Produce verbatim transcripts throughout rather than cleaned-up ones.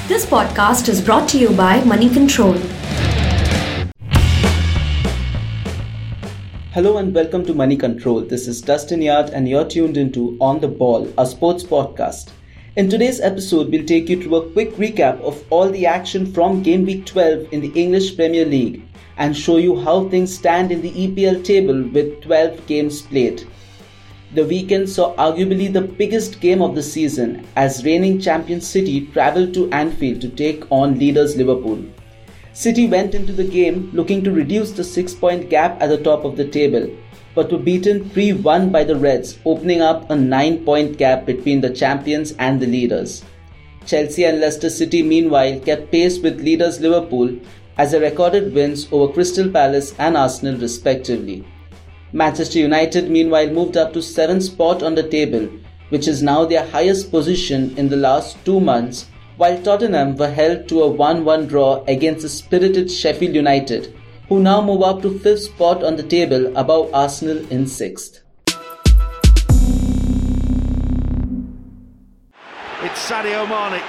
This podcast is brought to you by Money Control. Hello and welcome to Money Control. This is Dustin Yard and you're tuned into On the Ball, a sports podcast. In today's episode, we'll take you through a quick recap of all the action from Game Week twelve in the English Premier League and show you how things stand in the E P L table with twelve games played. The weekend saw arguably the biggest game of the season as reigning champion City travelled to Anfield to take on leaders Liverpool. City went into the game looking to reduce the six-point gap at the top of the table, but were beaten three one by the Reds, opening up a nine-point gap between the champions and the leaders. Chelsea and Leicester City meanwhile kept pace with leaders Liverpool as they recorded wins over Crystal Palace and Arsenal respectively. Manchester United meanwhile moved up to seventh spot on the table, which is now their highest position in the last two months, while Tottenham were held to a one one draw against the spirited Sheffield United, who now move up to fifth spot on the table above Arsenal in sixth. It's Sadio Mane.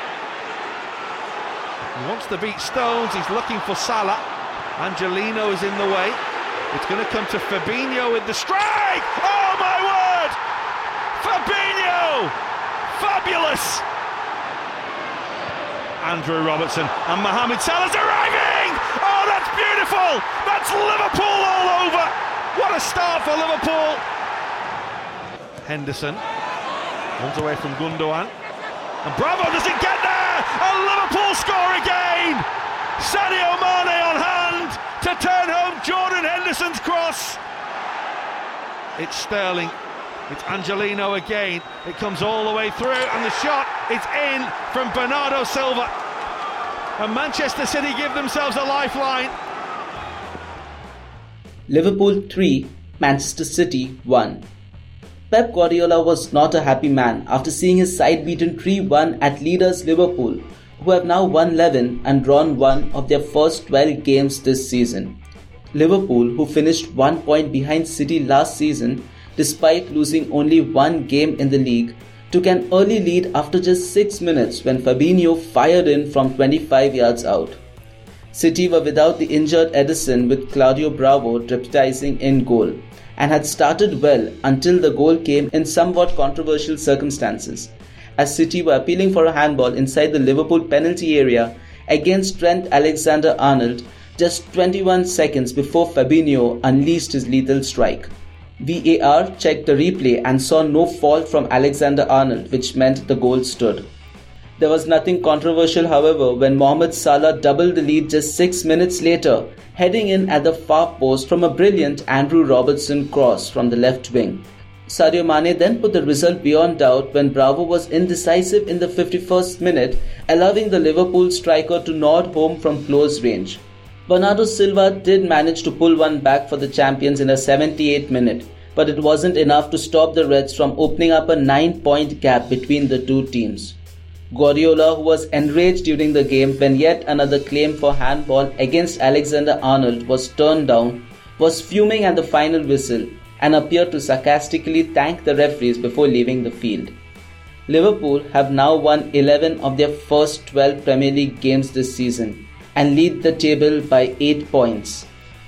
He wants to beat Stones, he's looking for Salah. Angelino is in the way. It's going to come to Fabinho with the strike! Oh my word! Fabinho! Fabulous! Andrew Robertson and Mohamed Salah's arriving! Oh, that's beautiful! That's Liverpool all over! What a start for Liverpool! Henderson runs away from Gundogan. And Bravo doesn't get there! And Liverpool score again! Sadio Mane on hand to turn home Jordan Henderson's cross. It's Sterling. It's Angelino again. It comes all the way through and the shot is in from Bernardo Silva. And Manchester City give themselves a lifeline. Liverpool three, Manchester City one. Pep Guardiola was not a happy man after seeing his side beaten three one at leaders Liverpool, who have now won eleven and drawn one of their first twelve games this season. Liverpool, who finished one point behind City last season despite losing only one game in the league, took an early lead after just six minutes when Fabinho fired in from twenty-five yards out. City were without the injured Ederson with Claudio Bravo jeopardizing in goal and had started well until the goal came in somewhat controversial circumstances, as City were appealing for a handball inside the Liverpool penalty area against Trent Alexander-Arnold just twenty-one seconds before Fabinho unleashed his lethal strike. V A R checked the replay and saw no fault from Alexander-Arnold, which meant the goal stood. There was nothing controversial, however, when Mohamed Salah doubled the lead just six minutes later, heading in at the far post from a brilliant Andrew Robertson cross from the left wing. Sadio Mane then put the result beyond doubt when Bravo was indecisive in the fifty-first minute, allowing the Liverpool striker to nod home from close range. Bernardo Silva did manage to pull one back for the champions in a seventy-eighth minute, but it wasn't enough to stop the Reds from opening up a nine-point gap between the two teams. Guardiola, who was enraged during the game when yet another claim for handball against Alexander-Arnold was turned down, was fuming at the final whistle and appeared to sarcastically thank the referees before leaving the field. Liverpool have now won eleven of their first twelve Premier League games this season and lead the table by eight points.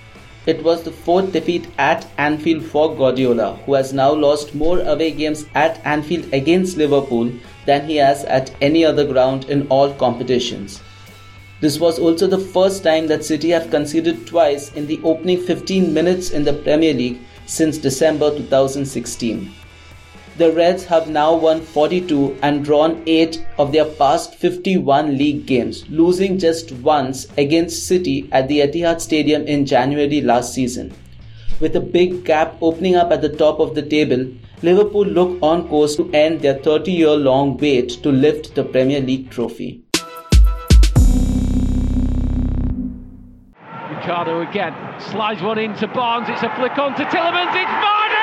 It was the fourth defeat at Anfield for Guardiola, who has now lost more away games at Anfield against Liverpool than he has at any other ground in all competitions. This was also the first time that City have conceded twice in the opening fifteen minutes in the Premier League since December two thousand sixteen. The Reds have now won forty-two and drawn eight of their past fifty-one league games, losing just once against City at the Etihad Stadium in January last season. With a big gap opening up at the top of the table, Liverpool look on course to end their thirty-year-long wait to lift the Premier League trophy. Ricardo again, slides one into Barnes, it's a flick on to Tielemans, it's Vardy!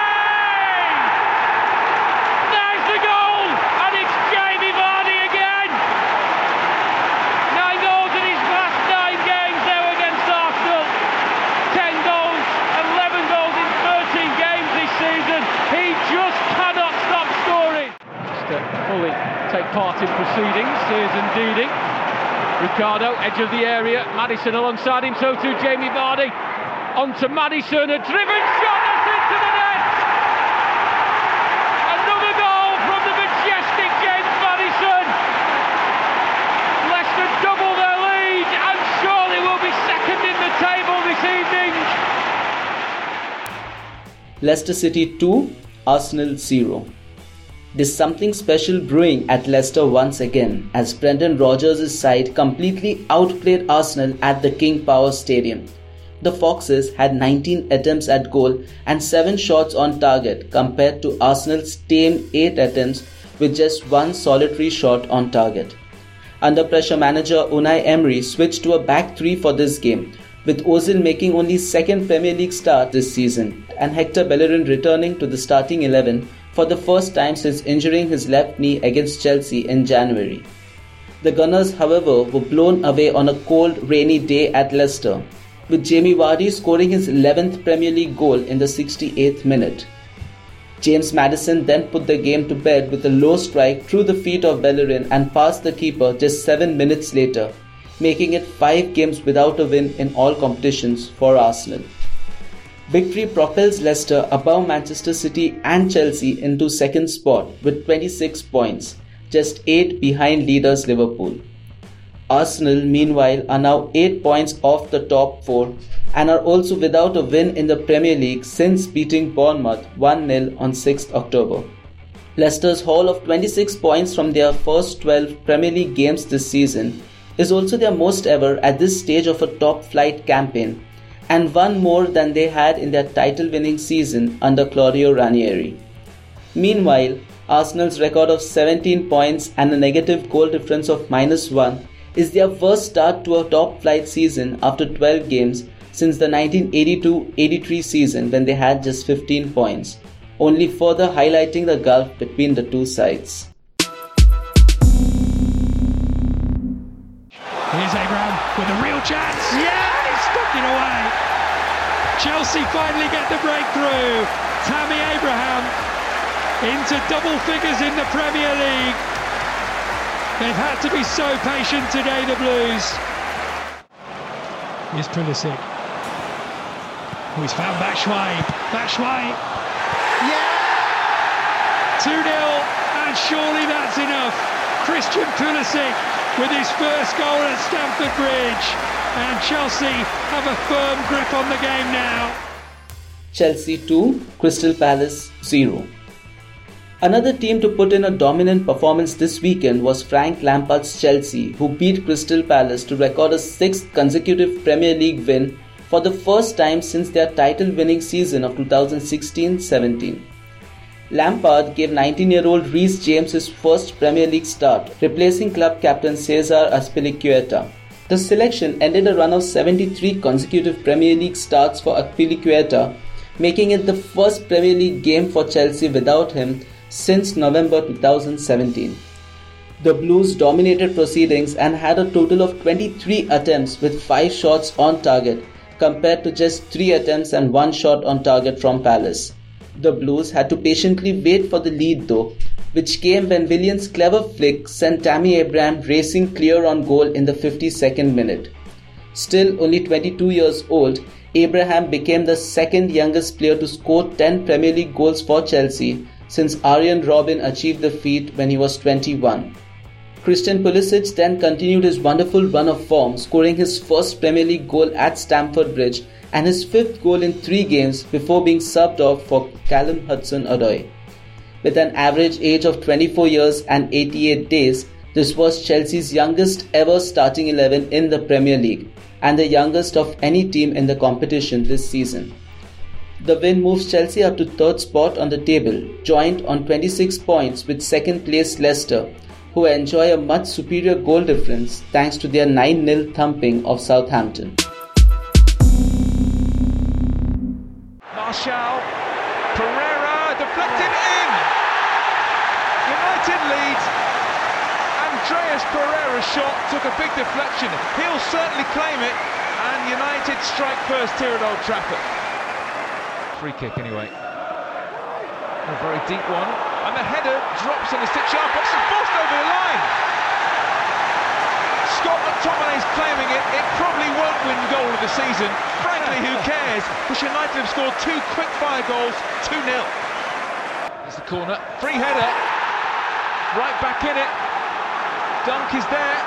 There's the goal, and it's Jamie Vardy again! Nine goals in his last nine games now against Arsenal. Ten goals, eleven goals in thirteen games this season. He just cannot stop scoring. Just to fully take part in proceedings. Sears and Didi. Ricardo, edge of the area. Maddison alongside him, so too Jamie Vardy. On to Maddison, a driven shot that's into the net. Another goal from the majestic James Maddison. Leicester double their lead and surely will be second in the table this evening. Leicester City two, Arsenal zero. There's something special brewing at Leicester once again as Brendan Rodgers' side completely outplayed Arsenal at the King Power Stadium. The Foxes had nineteen attempts at goal and seven shots on target compared to Arsenal's tame eight attempts with just one solitary shot on target. Under pressure manager Unai Emery switched to a back three for this game, with Ozil making only second Premier League start this season and Hector Bellerin returning to the starting eleven for the first time since injuring his left knee against Chelsea in January. The Gunners, however, were blown away on a cold, rainy day at Leicester, with Jamie Vardy scoring his eleventh Premier League goal in the sixty-eighth minute. James Maddison then put the game to bed with a low strike through the feet of Bellerin and past the keeper just seven minutes later, making it five games without a win in all competitions for Arsenal. Victory propels Leicester above Manchester City and Chelsea into second spot with twenty-six points, just eight behind leaders Liverpool. Arsenal, meanwhile, are now eight points off the top four and are also without a win in the Premier League since beating Bournemouth one nil on sixth October. Leicester's haul of twenty-six points from their first twelve Premier League games this season is also their most ever at this stage of a top-flight campaign, and one more than they had in their title-winning season under Claudio Ranieri. Meanwhile, Arsenal's record of seventeen points and a negative goal difference of minus one is their worst start to a top-flight season after twelve games since the nineteen eighty-two eighty-three season when they had just fifteen points, only further highlighting the gulf between the two sides. Here's Abraham with a real chance. Yeah, he's stuck it away. Chelsea finally get the breakthrough. Tammy Abraham into double figures in the Premier League. They've had to be so patient today, the Blues. Here's Pulisic. Oh, he's found Batshuayi. Batshuayi. Yeah! two nil, and surely that's enough. Christian Pulisic with his first goal at Stamford Bridge, and Chelsea have a firm grip on the game now. Chelsea two, Crystal Palace zero. Another team to put in a dominant performance this weekend was Frank Lampard's Chelsea, who beat Crystal Palace to record a sixth consecutive Premier League win for the first time since their title-winning season of two thousand sixteen seventeen. Lampard gave nineteen-year-old Reece James his first Premier League start, replacing club captain Cesar Azpilicueta. The selection ended a run of seventy-three consecutive Premier League starts for Azpilicueta, making it the first Premier League game for Chelsea without him since November two thousand seventeen. The Blues dominated proceedings and had a total of twenty-three attempts with five shots on target, compared to just three attempts and one shot on target from Palace. The Blues had to patiently wait for the lead though, which came when Willian's clever flick sent Tammy Abraham racing clear on goal in the fifty-second minute. Still only twenty-two years old, Abraham became the second youngest player to score ten Premier League goals for Chelsea since Arjen Robben achieved the feat when he was twenty-one. Christian Pulisic then continued his wonderful run of form, scoring his first Premier League goal at Stamford Bridge and his fifth goal in three games before being subbed off for Callum Hudson-Odoi. With an average age of twenty-four years and eighty-eight days, this was Chelsea's youngest ever starting eleven in the Premier League and the youngest of any team in the competition this season. The win moves Chelsea up to third spot on the table, joint on twenty-six points with second place Leicester, who enjoy a much superior goal difference thanks to their nine nil thumping of Southampton. Martial, Pereira, deflected in! United lead. Andreas Pereira's shot took a big deflection. He'll certainly claim it, and United strike first here at Old Trafford. Free kick anyway. A very deep one, and the header drops on the stitch yard box and forced over the line. it, it probably won't win goal of the season. Frankly, who cares? Because United have scored two quick-fire goals, two nil. There's the corner, free header, right back in it. Dunk is there.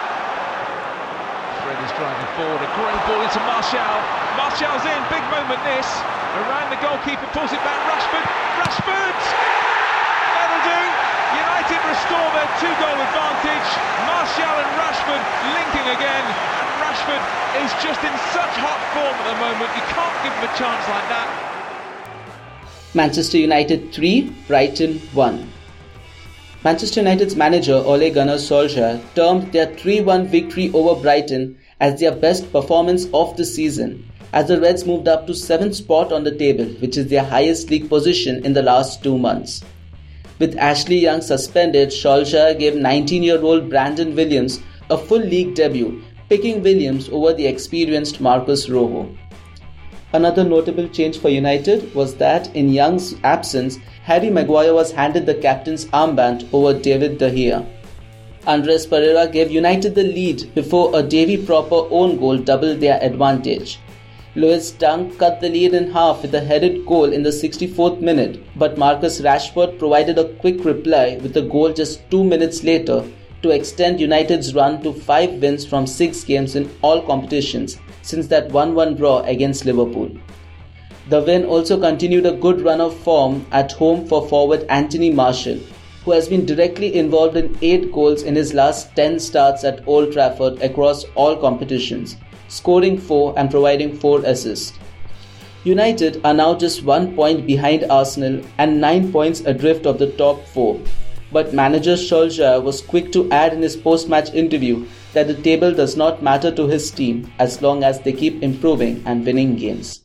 Fred is driving forward, a great ball into Martial. Martial's in, big moment this. Around the goalkeeper, pulls it back, Rashford. Rashford! That'll do. United restore their two-goal advantage. Martial and Rashford linking again. And Rashford is just in such hot form at the moment. You can't give him a chance like that. Manchester United three, Brighton one. Manchester United's manager Ole Gunnar Solskjaer termed their three one victory over Brighton as their best performance of the season, as the Reds moved up to seventh spot on the table, which is their highest league position in the last two months. With Ashley Young suspended, Solskjaer gave nineteen-year-old Brandon Williams a full league debut, picking Williams over the experienced Marcos Rojo. Another notable change for United was that in Young's absence, Harry Maguire was handed the captain's armband over David De Gea. Andres Pereira gave United the lead before a Davy Proper own goal doubled their advantage. Lewis Dunk cut the lead in half with a headed goal in the sixty-fourth minute, but Marcus Rashford provided a quick reply with a goal just two minutes later to extend United's run to five wins from six games in all competitions since that one one draw against Liverpool. The win also continued a good run of form at home for forward Anthony Martial, who has been directly involved in eight goals in his last ten starts at Old Trafford across all competitions, scoring four and providing four assists. United are now just one point behind Arsenal and nine points adrift of the top four. But manager Solskjaer was quick to add in his post-match interview that the table does not matter to his team as long as they keep improving and winning games.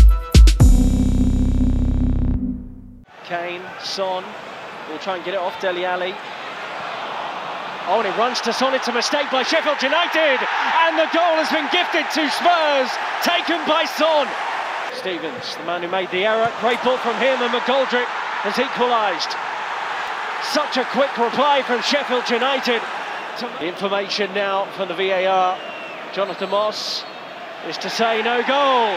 Kane, Son, will try and get it off Dele Alli. Oh, and it runs to Son. It's a mistake by Sheffield United, and the goal has been gifted to Spurs, taken by Son. Stevens, the man who made the error, great ball from him, and McGoldrick has equalised. Such a quick reply from Sheffield United. The information now from the V A R. Jonathan Moss is to say no goal.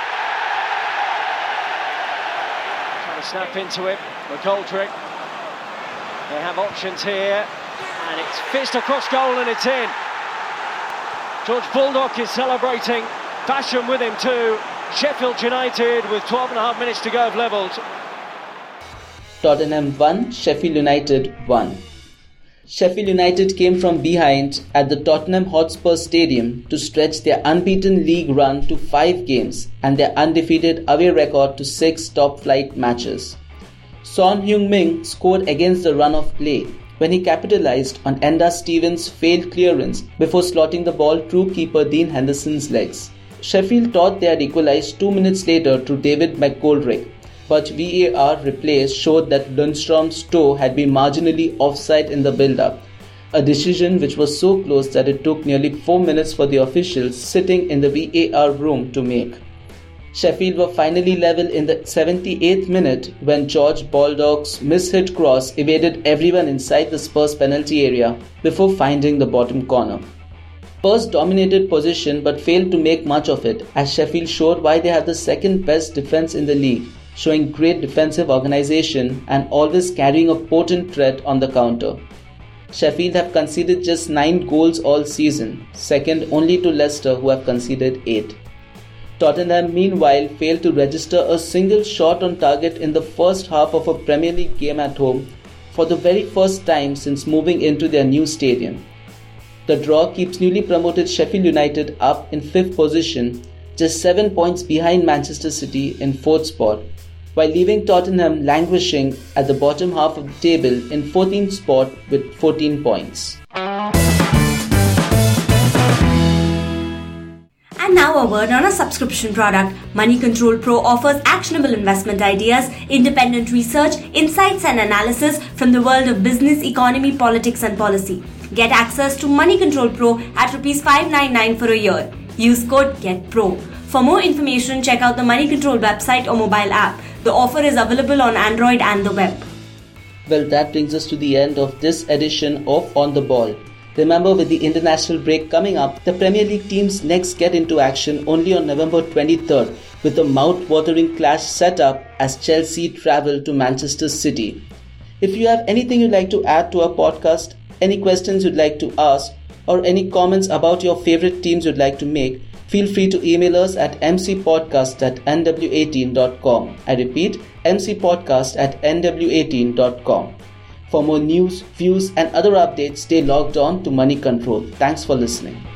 Trying to snap into it, McGoldrick. They have options here, and it's fizzed across goal and it's in. George Baldock is celebrating, Basham with him too. Sheffield United with twelve and a half minutes to go have levelled. Tottenham won, Sheffield United won. Sheffield United came from behind at the Tottenham Hotspur Stadium to stretch their unbeaten league run to five games and their undefeated away record to six top-flight matches. Son Heung-min scored against the run of play when he capitalised on Enda Stevens' failed clearance before slotting the ball through keeper Dean Henderson's legs. Sheffield thought they had equalised two minutes later through David McGoldrick, but V A R replays showed that Lundstrom's toe had been marginally offside in the build-up, a decision which was so close that it took nearly four minutes for the officials sitting in the V A R room to make. Sheffield were finally level in the seventy-eighth minute when George Baldock's mishit cross evaded everyone inside the Spurs penalty area before finding the bottom corner. Spurs dominated possession but failed to make much of it, as Sheffield showed why they have the second best defence in the league, showing great defensive organisation and always carrying a potent threat on the counter. Sheffield have conceded just nine goals all season, second only to Leicester who have conceded eight. Tottenham meanwhile failed to register a single shot on target in the first half of a Premier League game at home for the very first time since moving into their new stadium. The draw keeps newly promoted Sheffield United up in fifth position, just seven points behind Manchester City in fourth spot, while leaving Tottenham languishing at the bottom half of the table in fourteenth spot with fourteen points. And now a word on a subscription product. Money Control Pro offers actionable investment ideas, independent research, insights and analysis from the world of business, economy, politics and policy. Get access to Money Control Pro at rupees five ninety-nine for a year. Use code GETPRO. For more information, check out the Money Control website or mobile app. The offer is available on Android and the web. Well, that brings us to the end of this edition of On The Ball. Remember, with the international break coming up, the Premier League teams next get into action only on November twenty-third with a mouth-watering clash set up as Chelsea travel to Manchester City. If you have anything you'd like to add to our podcast, any questions you'd like to ask, or any comments about your favorite teams you'd like to make, feel free to email us at m c podcast at n w eighteen dot com. I repeat, m c podcast at n w eighteen dot com. For more news, views and other updates, stay logged on to Money Control. Thanks for listening.